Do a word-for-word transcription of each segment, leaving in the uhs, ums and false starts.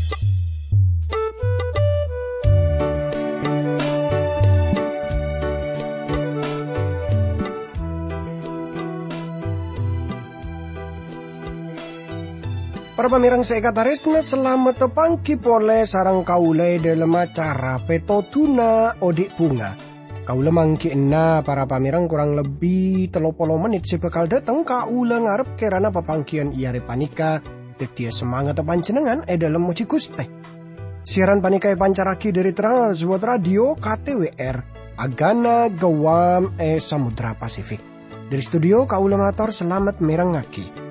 Para pamirang sekatarisna selamat pangki pole sarang kaule dalam acara Peto Tuna Odik Bunga. Kaula mangki ena para pamirang kurang lebih telopolo menit sebekal datang kaula ngarep kerana papangkian iare panika detia semangat panjenengan e dalam moci Guste. Siaran panika e pancaraki dari Transworld Radio K T W R Agana Gawam e Samudra Pasifik. Dari studio kaula matur selamat merangaki.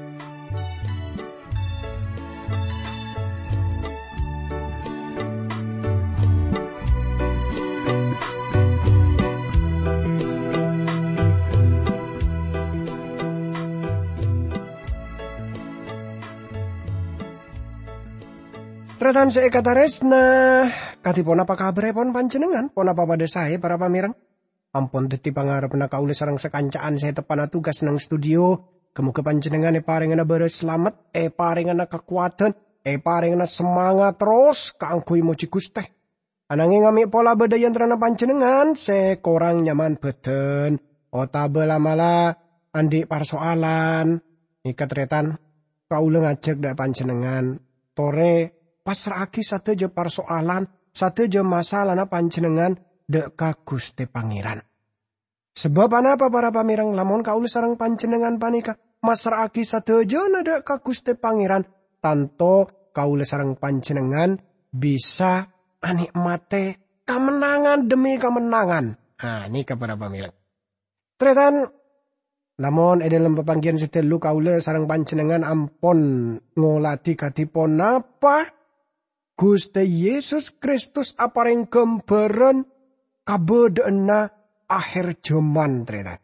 Tretan seekataresna, katipun apa kabar pon panjenengan, pon apa pada saya para pamirang. Ampun deti pangarep na kaule sarang sekancaan saya tepana tugas nang studio. Kemuka panjenengan e paringana beres selamat, e paringana kekuatan, e paringana semangat terus kaangkui moci Guste. Ananging ngami pola bedayan terana panjenengan, se korang nyaman beden, otabe lamala andi persoalan. Ika tretan, kaule ngajak dak panjenengan, tore pasraki sateja persoalan, sateja masalah na panjenengan dek ka Guste Pangeran. Sebab apa para pamirang lamun kaula sareng panjenengan panika masraki sateja na dek ka Guste Pangeran, tanto kaula sareng panjenengan bisa anikmate kemenangan demi kemenangan. Ah, ini para pamirang. Tretan lamun e dalam pepanggian setelu kaula sareng panjenengan ampon ngolati katipun napa Guste Yesus Kristus apareng gambaran kabedaana akhir jaman tretan.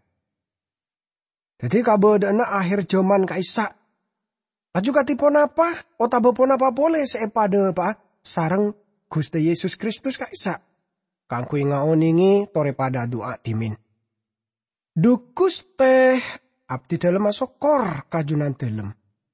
Jadi kabedaana akhir jaman kaisa. Laju katipun apa? Otabepun apa boleh sepada apa? Sareng Guste Yesus Kristus kaisa. Kangkui ngaoningi tore pada doa dimin. Dukus teh abdi dalem asokor kajunan dalem.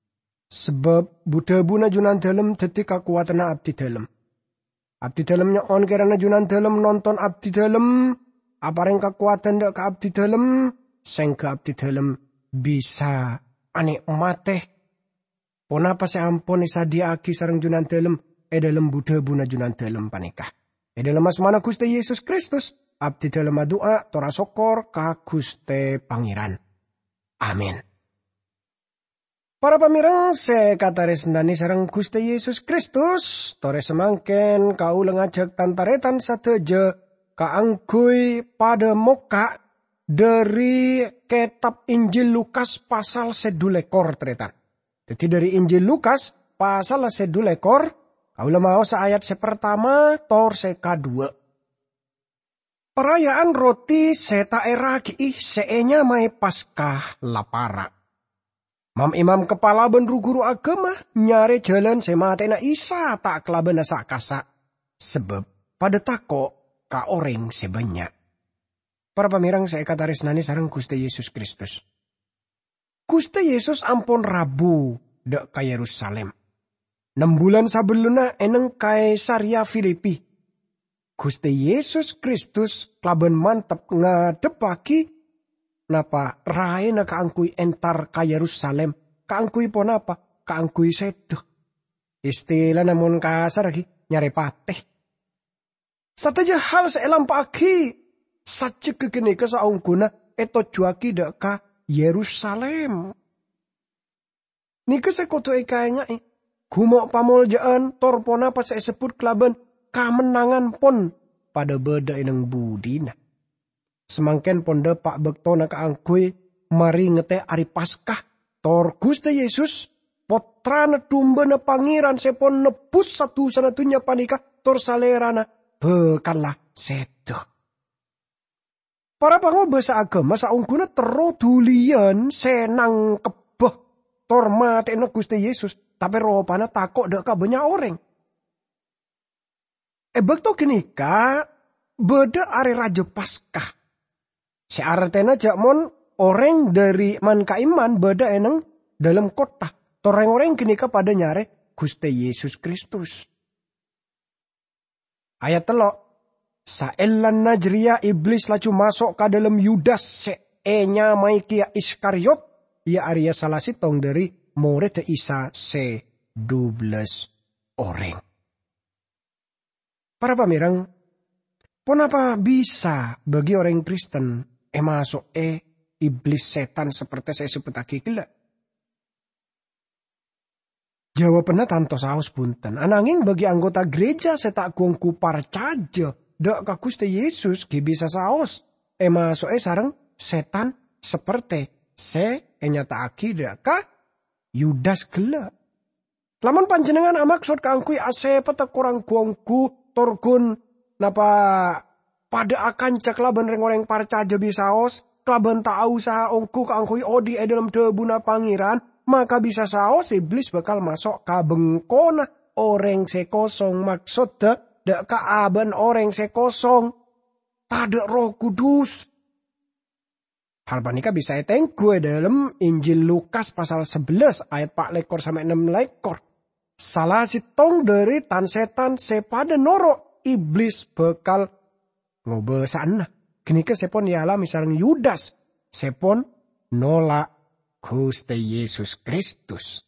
Sebab Buddha buna junan dalem dadi kakuatan abdi dalem. Abdi dalemnya on kerana junan dalem nonton abdi dalem. Apareng kekuatan dak ka abdi dalem. Sehingga abdi dalem bisa anikmateh. Ponapa seampun isadiaki sareng junan dalem. E dalem Buddha buna junan dalem panikah. E dalem asmana Guste Yesus Kristus. Abdi dalem doa tora sokor ka Guste Pangeran. Amin. Para pamirang sekataresnani sareng Guste Yesus Kristus, tore semangken kaula ngajak tantaretan sateja kaangkui pada moka dari kitab Injil Lukas pasal sedulekor tretan. Jadi dari Injil Lukas pasal sedulekor, kaula mau saayat sepertama tor sekadua. Perayaan roti seta eragi seenya mai Paskah lapara. Mam imam kepala ben guru agama nyare jalan sematena Isa tak kelaben asa kasa. Sebab pada tako ka orang sebanyak. Para pamirang saya kataresnani sareng Guste Yesus Kristus. Guste Yesus ampun rabu dek ka Yerusalem. Enam bulan sabeluna eneng Kaisaria Filipi. Guste Yesus Kristus kelaben mantep ngadepaki napa raena kaangkui entar ka Yerusalem, kaangkui pon apa, kaangkui sedo. Istilah namun kasar lagi, nyari pateh. Sataja hal seelam pagi, saja kekini kesaungguna eto juaki dek ka Yerusalem. Nika sekoto ekanya eh, gumok pamoljaan tor pon apa saya sebut kelaban kamenangan pon pada beda ineng budina. Semangken ponde pak bekto na kaangkui mari ngete ari Paskah tor Guste Yesus potrana tumba na pangeran sepon nebus satu sanatunya panika tor salerana bekanlah sedo. Para pangobasa agama saungguna terodulian senang kebeh tor mate na Guste Yesus tapi ropana takok dek kabenya orang. E bekto kenika beda ari raja Paskah. Seartena jakmon orang dari man kaiman beda eneng dalam kota. Toreng-orang kenika pada nyare Guste Yesus Kristus. Ayat telok. Saelan najria iblis laju masuk ke dalam Yudas se-enya maikia Iskariot. Ia Arya salah sitong dari murid Isa se dua belas orang. Para pamirang, kenapa bisa bagi orang Kristen eh masuk eh iblis setan seperti saya sebut lagi gila? Jawabannya tanto saus bunten. Ananging bagi anggota gereja saya tak gongku parcaja. Dak ka Gusti Yesus ki bisa saos. E masuk e sareng setan seperti se enyata aki dak ka Yudas gela. Lamun panjenengan amaksud kangkui ase peta kurang gongku torgun napa pada akan cek laban reng-reng parcaja bisa saos. Kelaban tahu saha ongku kangkui odi e dalam debuna pangeran. Maka bisa saos iblis bakal masuk ka bengkona orang sekosong maksud dak dak kaaban orang sekosong tada Roh Kudus. Hal panika bisa etengku dalam Injil Lukas pasal sebelas ayat empat lekor sampai enam lekor. Salah sitong dari tan setan sepada norok iblis bakal ngobesan. Kini ke sepon yala misalnya Yudas sepon nolak Gusti Yesus Kristus.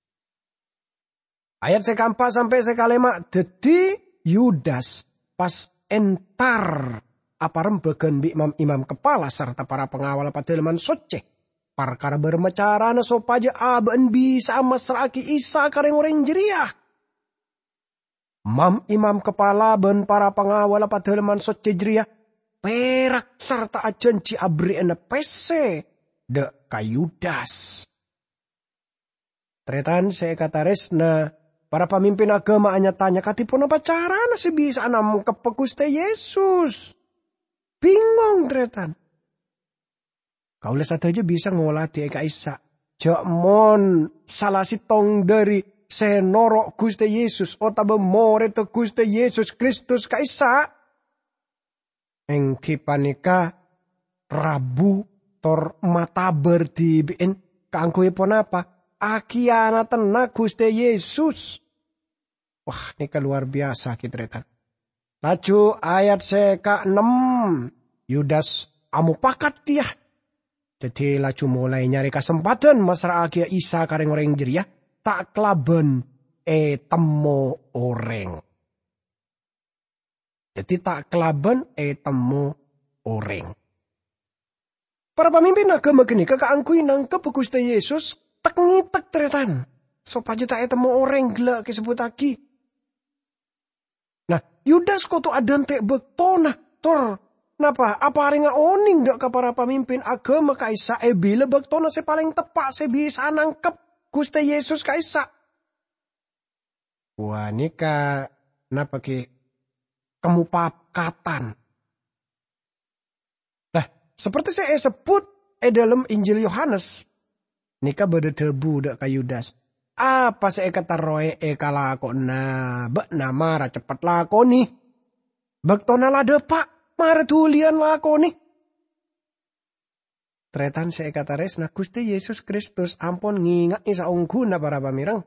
Ayat sekampa sampai sekalema dadi Yudas pas entar apa rembagan bi imam-imam kepala serta para pengawal padeleman suci. Perkara bermecarana sopaja aben bisa mesraki Isa kareng orang jeriah. Mam imam kepala ben para pengawal padeleman suci jeriah perak serta ajanci abri ena pese de kayudas. Tretan saya kata resna para pemimpin agama hanya tanya katipun apa cara nasi bisa anam ke Gusti Yesus. Bingung tretan. Kau lesat aja bisa ngolah di Eka Isa. Jakmon salah sitong dari senorok Gusti Yesus. Otaba more te Gusti Yesus Kristus Kaisa. Engki panika Rabu tor mata berdibiin kangkui pon apa? Akiana tena Gusti Yesus. Wah, ini luar biasa kitretan. Laju ayat seka enam. Yudas amu pakat dia. Jadi laju mulai nyari kesempatan masra agia Isa kareng orang jeria. Tak kelaben e temo orang. Jadi tak kelaben e temo orang. Para pemimpin agama geni kakaangkui nangkep Gusti Yesus tek ngitek tretan. Sopaja tak e temo orang gila kesebut lagi. Nah, Yudas kok tu adante betona tor. Napa? Apa ringa oning gak ke para pemimpin agama kaisa e bila bektona se paling tepat se bisa nangkep Gusti Yesus kaisa. Wah, nika napa ki kemupakatan. Nah, seperti saya sebut e dalam Injil Yohanes nika berdebu dak ka Yudas. Apa saya kata roe e kalakona bek nama ra cepet lakoni. Bektona lade pak. Mara tulian lakoni. Tretan saya kata resna Gusti Yesus Kristus ampun ngingat isa ungguna para pamirang.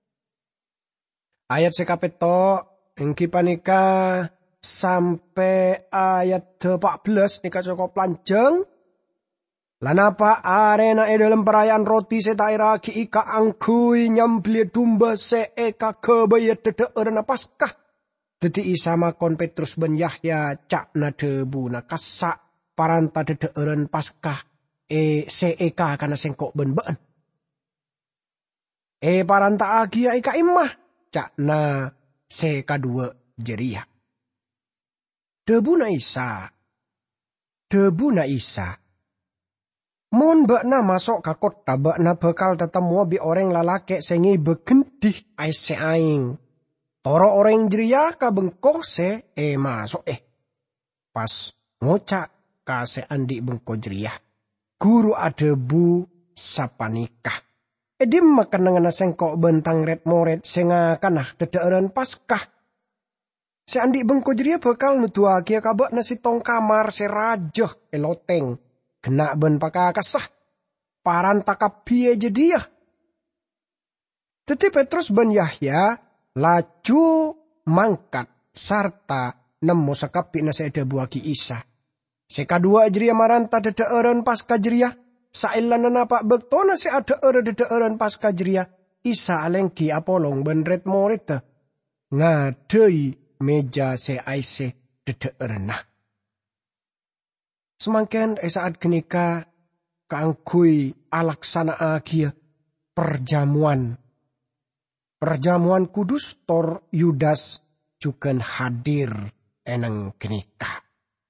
Ayat sekapeto engki panika sampai ayat empat belas nika cukup panjang. Lanapa arena e dalam perayaan roti setaira ki ika angkui nyambli dumba se eka kebayat dede erena paskah. Dadi Isa makon Petrus ben Yahya cak na debu na kasak paranta dedeureun Paskah e seeka kana sengkok ben beun. E paranta agia ika imah cak na se kadua jeria. Debu na Isa. Debu na Isa. Mun bakna masuk ka kota bakna bakal tetemu bi orang lalake sengi begendih ai se aing. Toro orang jeria ka bengkok se e masuk eh. Pas ngocak ka se andi bengkok jeria. Guru adebu sapanikah. Edim makan dengan sengkok bentang red moret senga kanah dedeureun Paskah. Se andi bengkok jeria bakal nutua kia kabak nasi tong kamar se rajoh eloteng. Kena ben pakakasah. Paran takap piye jediah. Teti Petrus ben Yahya laju mangkat sarta nemo sakapi na sa buaki isa. Sekadua jeria maranta dedeeren pasca jeria, sailan na napak bektona si ada ere dedeeren pasca jeria, isa alengki apolong benret morita, ngadei meja se aise dedeeren nah. Semangken esaat kenika kaangkui alaksana agia perjamuan. Perjamuan kudus tor Yudas juken hadir eneng kenika.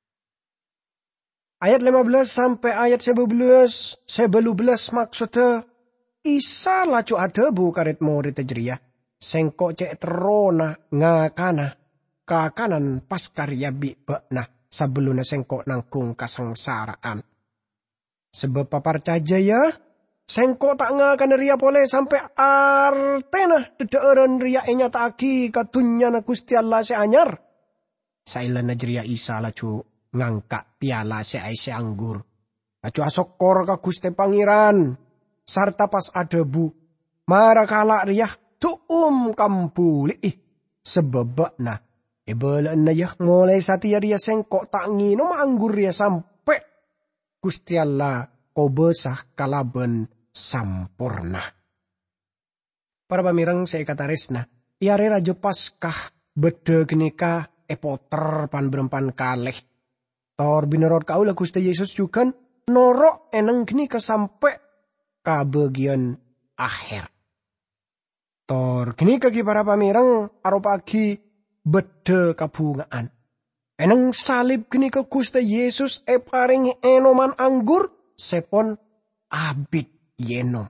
Ayat lima belas sampai ayat sebelas belas, sebelas belas maksudnya Isa lacu adebu karet murid jeria, sengkok cek terona ngakana, kakanan pas karya bibekna sebelumnya sengkok nangkung kasengsaraan. Sebab papar cajaya, sengkok tak ngakan ria boleh sampai artena dedeeren ria enya taki katunya na Gusti Allah se anyar. Sailan jeria Isa lacu ngangkat piala se aise anggur. Lacu asokor ka Gusti Pangeran. Sarta pas adebu, mara kala ria tuum kampuli ih sebebakna. Ebelan na yah mulai satia ria sengkok tak nginom anggur ria sampai Gusti Allah ko besah kalaben sampurna. Para pamirang saya kata resna, iare rajo paskah bede genika epoter pan berempan kaleh. Tor binerot kaula Gusti Yesus juga norok eneng genika sampai ka bagian akhir. Tor gini kaki para pamirang aropagi bede kabungaan. Eneng salib gini ke Gusti Yesus e paringi enoman anggur sepon abid yenom.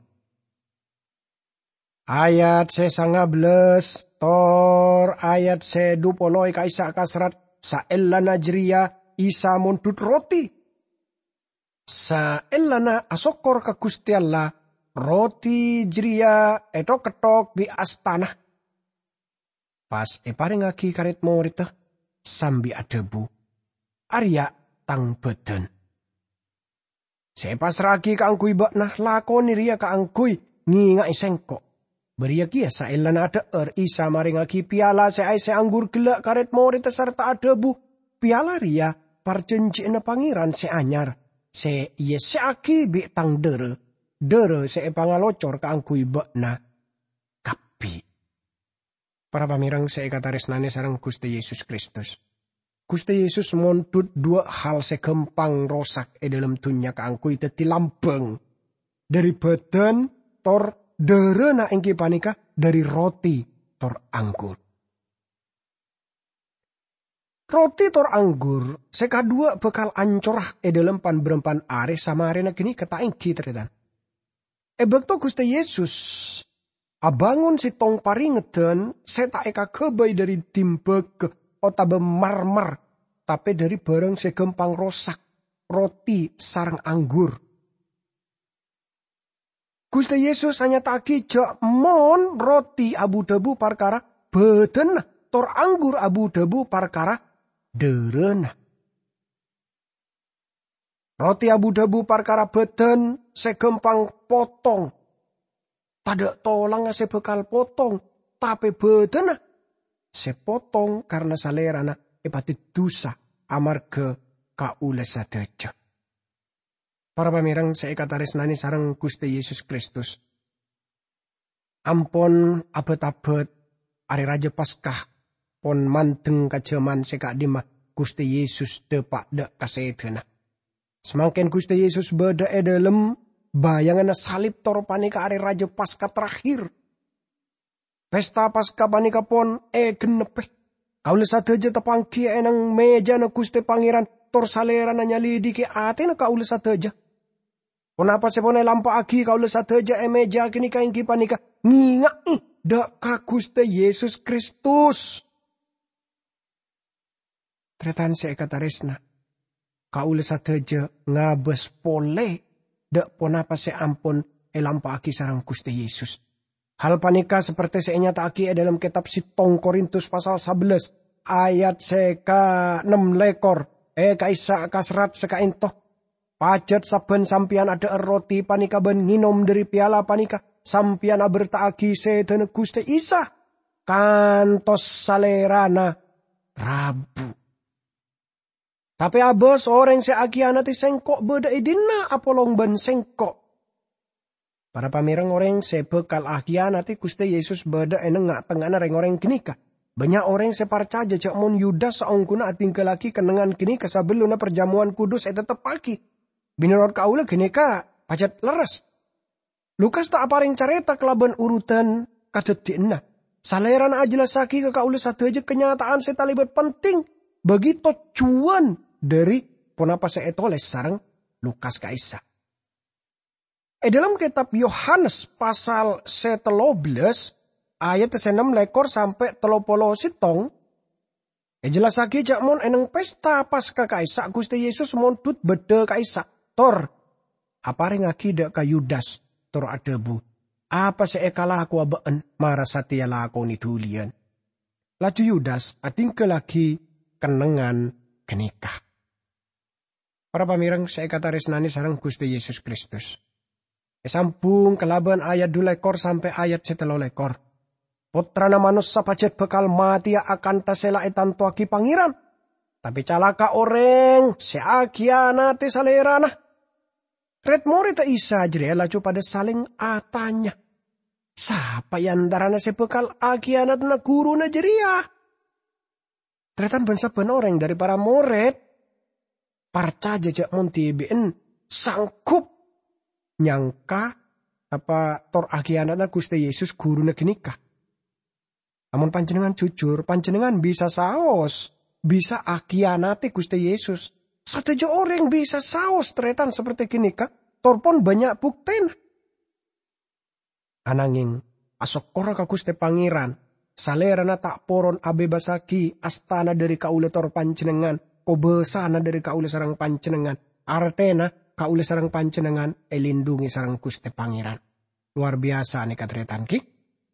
Ayat se sangabelas tor ayat se dupoloi kaisa kasrat saelana jeria Isa muntut roti. Sa elana asokor ka Gusti Allah roti jeria etok-etok bi astana. Pas e paringaki karet morita sambi adebu. Arya tang beden. Sepas ragi kaangkui bakna lakoni ria kaangkui ngingai sengkok. Beria kia sa elana ada er Isa maringaki piala se aise anggur gelak karet morita serta adebu. Piala ria parjenji na pangeran se anyar. Se ye se aki bi tang dere, dere se pangalocor kaangkui bakna kapi. Para pamirang se kata resnane sarang Gusti Yesus Kristus. Gusti Yesus montut dua hal segempang rosak e dalam dunia kaangkui teti lambeng. Dari badan tor dere na engki panika dari roti tor anggur. Roti tor anggur, sekadua bekal ancorah e dalam pan berempan are sama arena gini kata engki terdedan. E bekto Gusti Yesus, abangun si tong paringeten, seta eka kebai dari timbek otabe marmer, tapi dari barang segempang rosak, roti sarang anggur. Gusti Yesus hanya taki jak mon roti abu debu parkara beden tor anggur abu debu parkara derena. Roti abu debu parkara beden segempang potong. Tada tolang sebekal potong. Tapi bedena sepotong karena salerana epatit dosa amarga kaula sadeja. Para pamirang saya kata resnani sarang Gusti Yesus Kristus. Ampon abet-abet ari Raja Paskah pon manteng kajaman seka dima Gusti Yesus depak dek kasedena. Semangken Gusti Yesus beda e dalam bayangan salib tor panika ari Raja Paskah terakhir. Pesta Paskah panika pon e genepeh. Kaula sadeja tepangki enang meja na Gusti Pangeran tor salera na nyalidi ke ate na kaula sadeja. Kenapa sepone lampa agi kaula sadeja e meja kini kaingki panika ngingai dak ka Gusti Yesus Kristus. Tretan se kataresna. Kaula sadeja ngabes pole dak ponapa se ampun e lampa agi sarang Gusti Yesus. Hal panika seperti senyata aki dalam kitab Sitong Korintus pasal sebelas ayat seka enam lekor e kaisa kasrat seka intoh pajat saben sampian ada roti panika ben nginom dari piala panika sampian aberta aki sedene Gusti Isa kantos salerana rabu. Tapi abos orang se akianati sengkok beda idina apolong ben sengkok. Para pamirang orang se bekal akianati Gusti Yesus beda eneng ngak tengana reng orang kinika. Banyak orang se parcaja cak mon Yudas saongkuna tinggal lagi kenengan kinika sabeluna perjamuan kudus eta tepaki. Binurut kaula kinika pajat leres. Lukas tak aparing careta kelaban urutan kadetikna. Saleran ajelasaki ke kaula satu aja kenyataan se talibat penting bagi tujuan dari ponapa se etoles sareng Lukas kaisa. E dalam kitab Yohanes pasal setelobles ayat enam lekor sampai telopolo sitong. E jelasake jak mon eneng pesta pasca kaisa Gusti Yesus montut beda kaisa. Tor aparing akida ka Yudas tor adebu. Apa se ekala aku abaan marasati ala aku nitulian. Laju Yudas ating lagi kenengan kenikah. Para pamirang saya kata resnani sarang Gusti Yesus Kristus. Esampung kelaban ayat dua lekor sampai ayat setelo lekor. Putrana manusia pacet bekal mati akan tasela etan tuaki pangeran. Tapi calaka orang seakianati salerana. Red morita isa jere laju pada saling atanya. Sapa yang darana sebekal akianat na guru na jeria. Tretan bensaben orang dari para murid. Parca jajak monti bien sangkup nyangka apa tor akianat na Gusti Yesus guru na kinika. Amun panjenengan jujur, panjenengan bisa saos, bisa akianati Gusti Yesus. Sateja orang bisa saos tretan seperti kinika, torpon banyak bukten. Ananging asokora ka Gusti Pangeran, salerana tak poron abebasaki astana dari kaula tor panjenengan, kobesana dari kaula sarang panjenengan, artena kaula sarang panjenengan elindungi sarang Gusti Pangeran. Luar biasa nih katretan ki.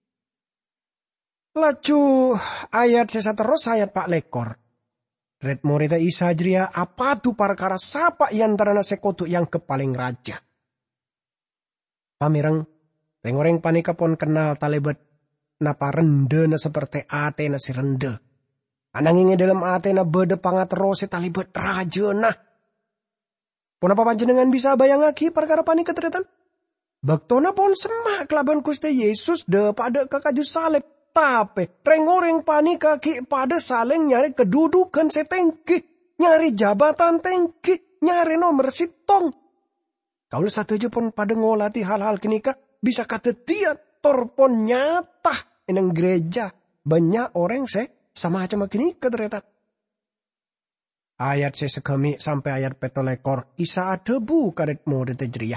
Laju ayat sesa terus ayat pak lekor. Red morita isa jria apa tu perkara sapa yang tarana sekotu yang kepaling raja. Pamirang, reng-reng panika pon kenal talebet napa rende na seperti ate na si rende. Anangingnya dalam ate na bede pangaterose talebet raja nah. Punapa panjenengan bisa bayangaki perkara panika tretan? Baktona pon semak kelaban Gusti Yesus de pada kakaju salib. Tapi reng-reng panika ki pada saling nyari kedudukan setengki, nyari jabatan tengki, nyari nomor sitong. Kalau satu aja pun pada ngolati hal-hal kenika bisa katetian torpon nyata eneng gereja banyak orang se sama aja makin keteretan. Ayat se sekami sampai ayat petolekor isa adebu karet mode tejriah.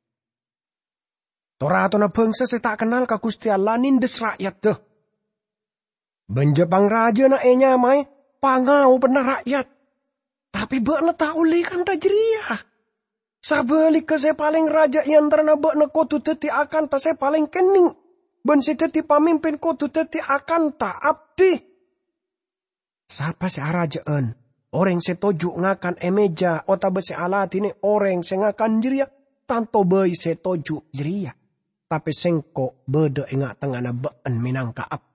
Toratona bangsa se tak kenal ka Gusti Allah nindes rakyat deh. Benjepang raja na enya mai pangau benar rakyat. Tapi bak na tauli kan tajriah. Sabeli ke se paling raja yang terna bak na kotu teti akan ta se paling kening. Ben si teti pamimpin kotu teti akan ta abdi. Sapa se arajaan? Orang se toju ngakan emeja otabe se alat ini orang se ngakan jeria. Tanto bayi se toju jeria. Tapi sengko beda ingat tengah na baan minangka abdi.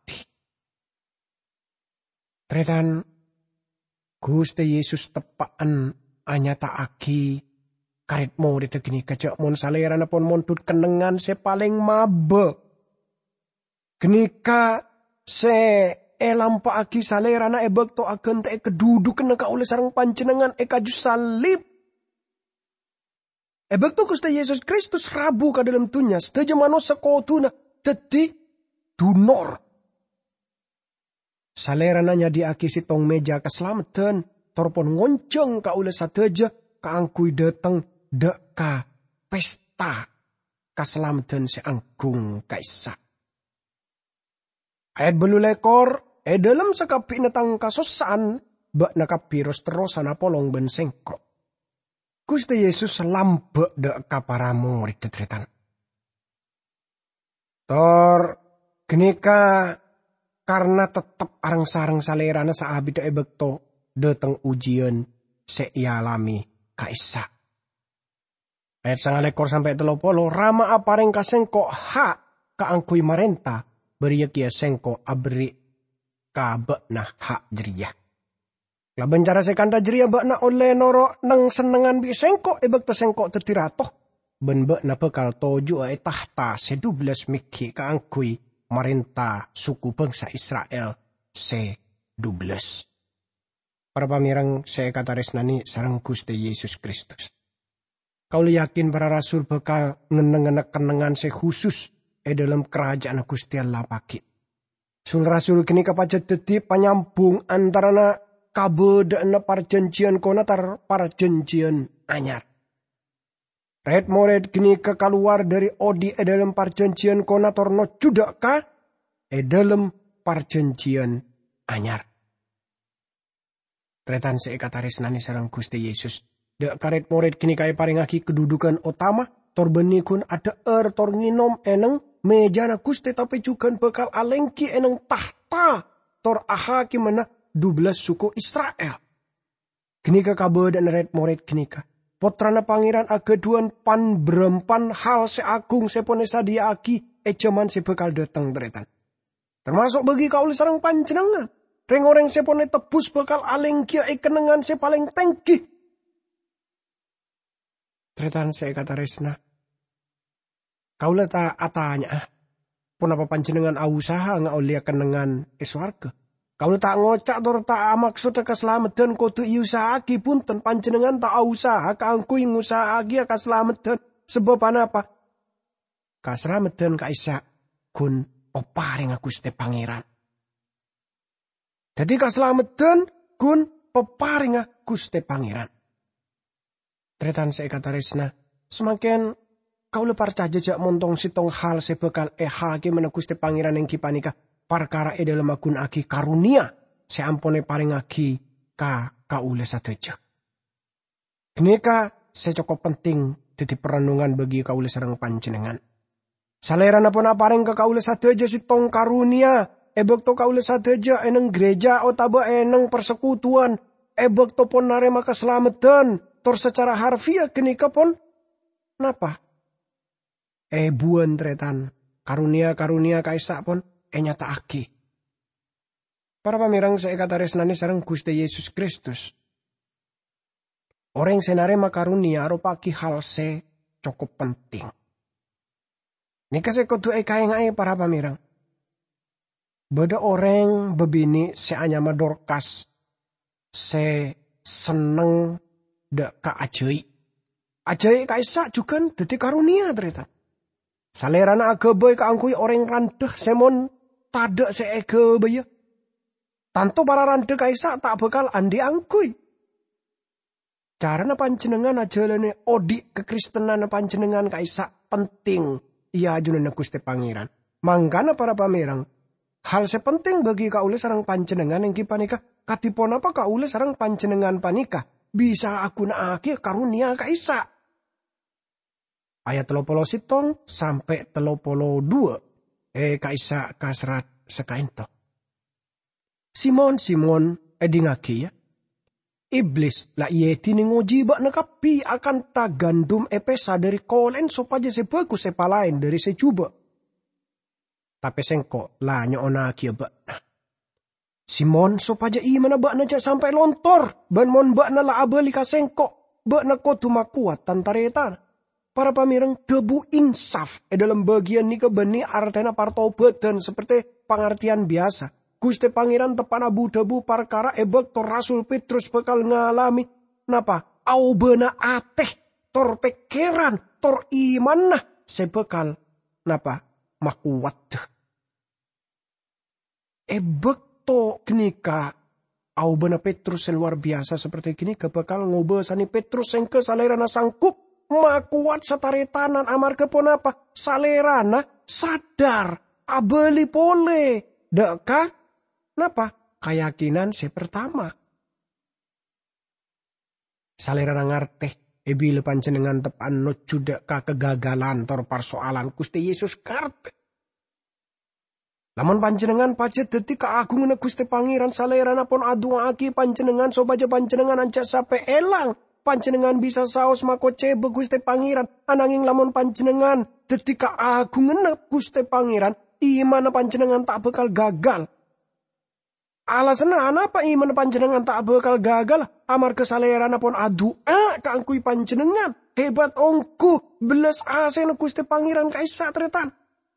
Tretan Gusti Yesus tepaan anyata aki karet mo dito gini kacak mon salera na pon montut kenengan se paling mabe. Kenika se elampa aki salera na ebek to akan te kedudukan na kaule sarang panjenengan e kaju salib. Ebek to Gusti Yesus Kristus rabu ka dalam tunya seteja manusia kotuna teti dunor. Salera nanya di aki sitong meja keselamatan. Torpon ngonceng ka ule sateja kaangkui dateng deka pesta keselamatan si angkung kaisa. Ayat belu lekor e dalam sekapi netang kasosan bak nakapirus terosan apolong bensengko. Gusti Yesus lambe deka para murid tetretan. Tor genika karena tetap arang-sarang salerana saabid da ebekto dateng ujian seialami kaisa. Ayat sangat lekor sampai telopolo rama apareng kasengko ha kaangkui marenta beriya kia sengko abri kabek nah hak jeriah. Laban cara sekanda jeria bakna oleh noro nang senengan bi sengkok ebek to sengkok tetiratoh. Ben bakna bekal toju e tahta sedublas miki kaangkui marintah suku bangsa Israel sedublas. Para pamirang saya kata resnani sareng Gusti Yesus Kristus. Kau yakin para rasul bekal ngeneng-ngenek kenengan se khusus e dalam kerajaan Gusti Allah pagi. Sul rasul kini kapacat dadi panyambung antarana kabedana parjanjian kona tar parjanjian anyar. Red mored kini kekaluar dari odi e dalam parjanjian kona torno judak ka e dalam parjanjian anyar. Tretan seekataris nani sarang Gusti Yesus. Dek karet mored kini kaya paringaki kedudukan utama tor benikun ada er tor nginom eneng mejana Gusti tapi juga bekal alengki eneng tahta tor ahaki mana dublas suku Israel. Kini ka kabeudeun red mored kini ka. Potrana pangeran agaduan pan berempan hal seagung sepone sadia aki ejaman sebekal datang tretan. Termasuk bagi kaul sareng panjenengan. Reng-oreng sepone tebus bakal alengki e kenengan se paling tengki. Tretan saya kata resna. Kaula ta atanya. Pun apa panjenengan usaha ngaulia kenengan eswarga. Kaula tak ngocak tor tak maksud keselamatan kudu iusahaki punten panjenengan tak usaha kaangkui ngusahaki keselamatan. Sebab apa? Keselamatan kaisa kun oparing Gusti Pangeran. Jadi keselamatan kun oparing Gusti Pangeran. Tretan saya kata resna. Semakin kau lepar jajak montong sitong hal sebekal ehake mana Gusti Pangeran yang kipanika. Parkara e dalam akun aki karunia. Seampone paring aki ka kaule sateja. Kenika secokop penting dadi perenungan bagi kaule sareng panjenengan. Salerana pun apareng ka kaule sateja sitong karunia. Ebek to kaule sateja eneng gereja otaba eneng persekutuan. Ebek to pon narema keselamatan. Tor secara harfiah kenika pon napa? E buan tretan karunia-karunia kaisa pon e nyata aki. Para pamirang saya kata resnani sareng Gusti Yesus Kristus. Orang senarema karunia aropaki hal se cukup penting. Nika se kudu e kaeng ae para pamirang. Beda orang bebini se anyama Dorcas se seneng dak ka ajai. Ajai kaisa juga dadi karunia ternyata. Salerana agabay kaangkuy orang randeh semon tada se agabay. Tanto para randeh kaisa tak bakal andi angkuy. Carana panjenengan ajalane odi kekristenan panjenengan kaisa penting. Iya ajunan Gusti Pangeran. Mangkana para pamirang. Hal sepenting bagi kaule sareng panjenengan yang kipanika. Katipon apa kaule sareng panjenengan panika. Bisa aku naaki karunia kaisa. Ayat telopolo sitong sampai telopolo dua. Eh kaisa kasrat sekainto. Simon Simon edingaki ya. Iblis la iye tiningoji bak nekapi akan ta gandum epesa dari kolen sopaja sebagus sepalain dari secuba. Tapi sengko la nyoonaki bak. Simon sopaja i mana bak naja sampai lontor. Ban mon bak na la abeli ka sengko. Bak na ko tumakuat tantaretan. Para pamirang debu insaf. E dalam bagian ni kebeni artena partobat dan seperti pengertian biasa. Gusti Pangeran tepan abu debu parkara ebek tor Rasul Petrus bakal ngalami. Napa? Au bena ateh. Tor pikiran. Tor iman nah. Sebekal. Napa? Makuat. Ebek to kenika. Au bena Petrus luar biasa seperti kini. Kebakal ngobesani Petrus yang kesalerana sangkup. Makuat sataretanan amar kepon apa? Salerana sadar. Abeli pole. Deka? Napa? Keyakinan si pertama. Salerana ngarteh. Ebi panjenengan tepan no judak ka kegagalan tor persoalan Gusti Yesus karte. Lamun panjenengan pacet detik keagungan Gusti Pangeran salerana pon adu aki panjenengan sobaja panjenengan ancak sampai elang. Panjenengan bisa saos mako cebe Gusti Pangeran. Ananging lamun panjenengan detik keagungan Gusti Pangeran. Imana panjenengan tak bakal gagal. Alasan apa iman panjenengan tak bakal gagal? Amar kesalerana pon adua kaangkui panjenengan. Hebat ongku belas asen Gusti Pangeran kaisa tretan.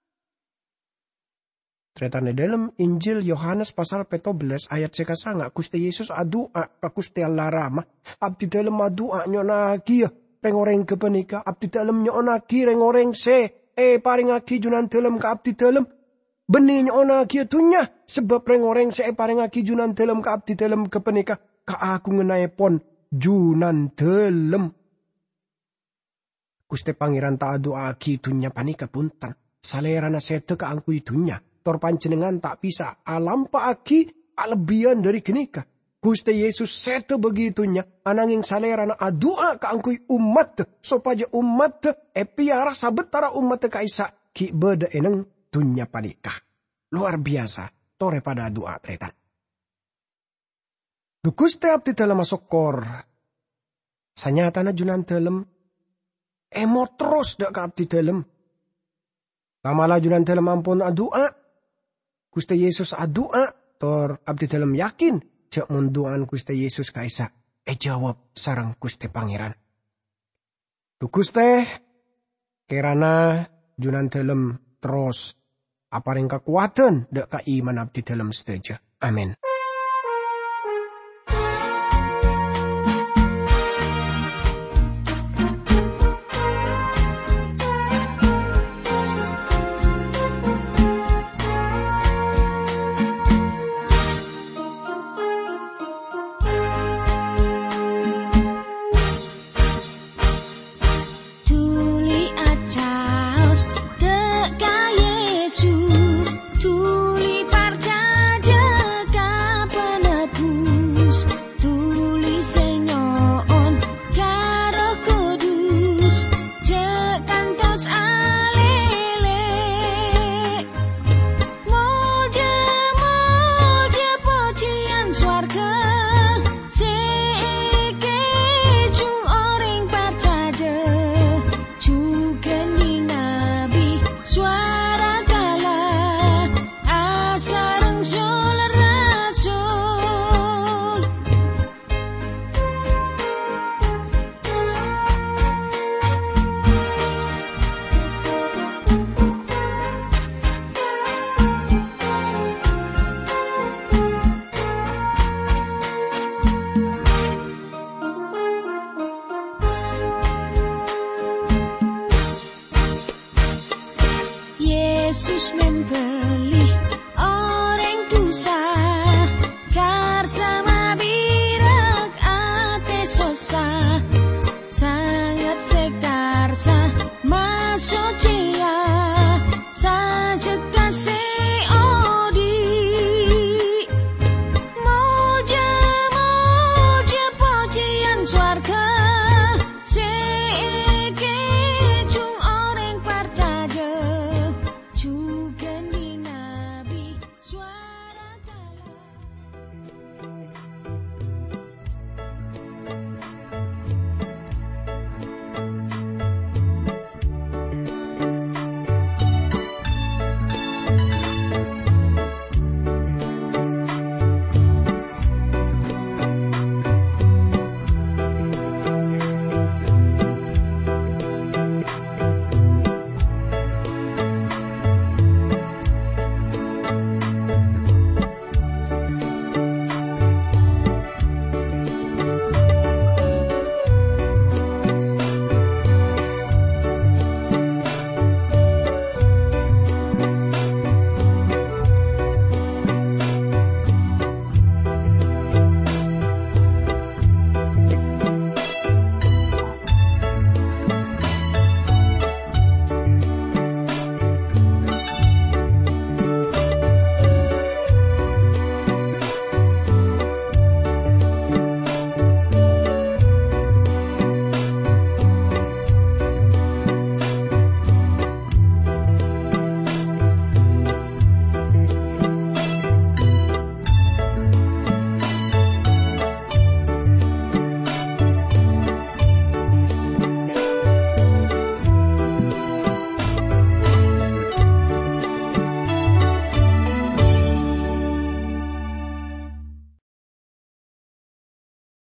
Tretan di dalam Injil Yohanes pasal peto belas ayat sekasanga Gusti Yesus adua ka Gusti Allah Rama. Abdi dalam adua nyonagi rengoreng kepenika. Abdi dalam nyonagi rengoreng se. Eh paring agi junan dalam ka abdi dalam. Benih nyonagi tunya. Sebab rengoreng se eh paring agi junan dalam ka abdi dalam kepenika. Ka aku ngenai pon junan dalam. Gusti Pangeran ta adua agi tunya panika puntan. Salerana sete ka angku itunya. Tor panjenengan tak bisa alampa aki alebian dari genika. Gusti Yesus sete begitunya ananging salerana adua kaangkui umat supaya umat e piara sabetara umat kaisa ki beda eneng dunya panika. Luar biasa tore pada doa tretan. Du Gusti abdi dalam masokor. Sanyatana junan dalam emo terus dak ka abdi dalam. Lamala junan dalam ampun adua. Gusti Yesus adua, tor abdi dalam yakin, cek munduan Gusti Yesus kaisa, eh jawab sarang Gusti Pangeran. Du Gusti, kerana junan dalam terus, apa ring kekuatan, dek ka iman abdi dalam setuju. Amin. Yesus nempeli orang tusa kar sama birak ate sosa sangat sekarsa masuk cia saja kasih odi moja moja pujian swarga seke cung orang percaya juga di nabi suara